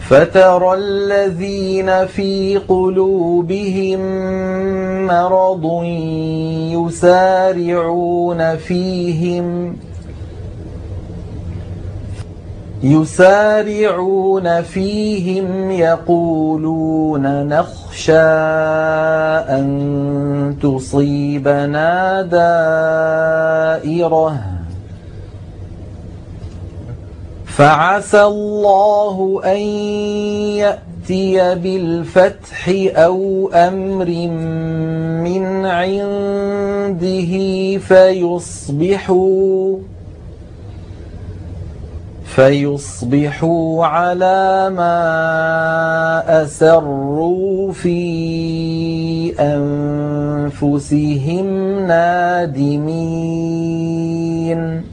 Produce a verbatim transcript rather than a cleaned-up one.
فترى الذين في قلوبهم مرض يسارعون فيهم يسارعون فيهم يقولون نخشى أن تصيبنا دائرة فعسى الله أن يأتي بالفتح أو أمر من عنده فيصبحوا فيصبحوا على ما أسروا في أنفسهم نادمين